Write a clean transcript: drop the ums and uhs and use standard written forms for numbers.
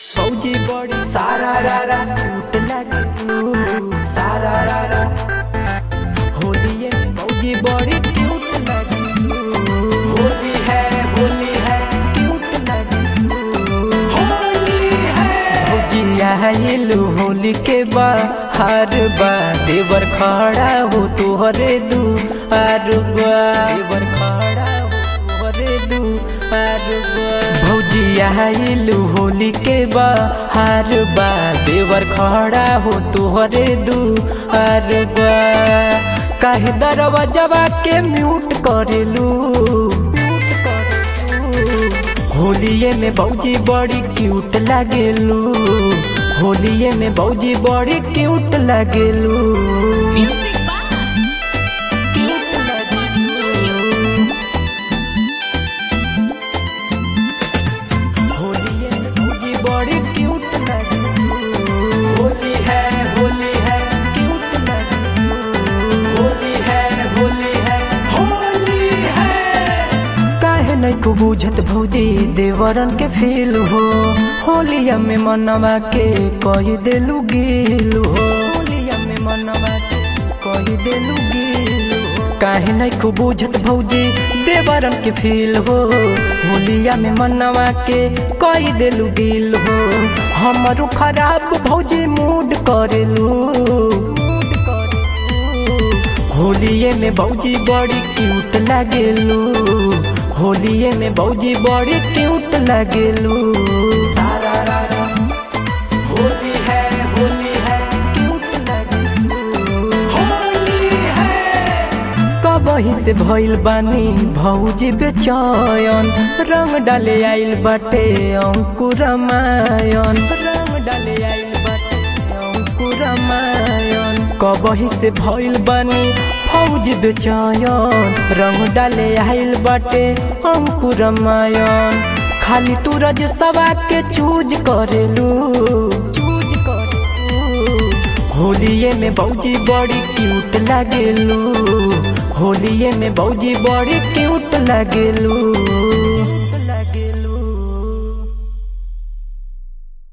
फौजी बड़ी सारा रारा टूट लगे सारा रारा होली है फौजी बड़ी क्यूट लगे होली है क्यूट लगे होली है फौजी आइलू होली के बाहर बा देवर खड़ा हो तोहरे दुआर बा देवर खड़ा हो तोहरे दुआर बा भौजी आइलू होली के बाहर बा देवर खड़ा हो तोहरे दुआर बा काहे दरवाजा के म्यूट करेलू होलिये में भौजी बड़ी क्यूट लागेलू होलिये में भौजी बड़ी क्यूट लागेलू Music by Clear Recording Studio. होलिये में भौजी बड़ी क्यूट लागेलू होली है क्यूट लागेलू होली है होली है काहे नहीं को बुझत भौजी देवरन के फील हो होलिया में मनवा के कही देलू गिलू हो होलिया में मनवा के कही देलू गिलू हो काहे नहीं को बुझत भौजी देवरन के फील हो होलिया में मनवा के कही देलू गिल हो हमरो खराब भौजी मूड करेलू होलिये में भौजी बड़ी क्यूट लागेलू होलिये में भौजी बड़ी क्यूट लागेलू सारा रारा होली है क्यूट लागेलू होली है कबही से भइल बानी भौजी बेचैन रंग डाले आइल बाटे अंकुरमायन रंग डाले आइल बाटे अंकुरमायन कबही से भइल बानी फौजी बेचैन रंग डाले आइल बाटे अंकुरमायन खाली तू रज सवा के चूज करेलू होलिये में भौजी बड़ी क्यूट लागेलू होलिये में भौजी बड़ी क्यूट लागेलू